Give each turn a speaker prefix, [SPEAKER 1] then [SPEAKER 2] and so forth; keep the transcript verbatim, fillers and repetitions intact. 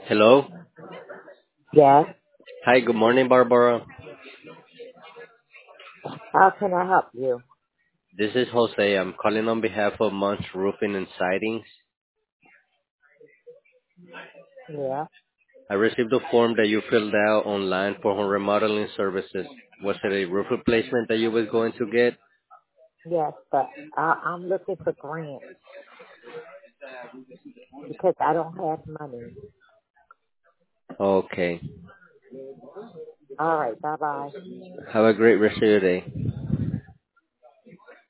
[SPEAKER 1] Hello.
[SPEAKER 2] Yes.
[SPEAKER 1] Hi, good morning, Barbara.
[SPEAKER 2] How can I help you?
[SPEAKER 1] This is Jose. I'm calling on behalf of Munch Roofing and Sidings.
[SPEAKER 2] Yeah.
[SPEAKER 1] I received a form that you filled out online for home remodeling services. Was it a roof replacement that you was going to get?
[SPEAKER 2] Yes, but I, I'm looking for grants because I don't have money.
[SPEAKER 1] Okay.
[SPEAKER 2] All right. Bye bye.
[SPEAKER 1] Have a great rest of your day.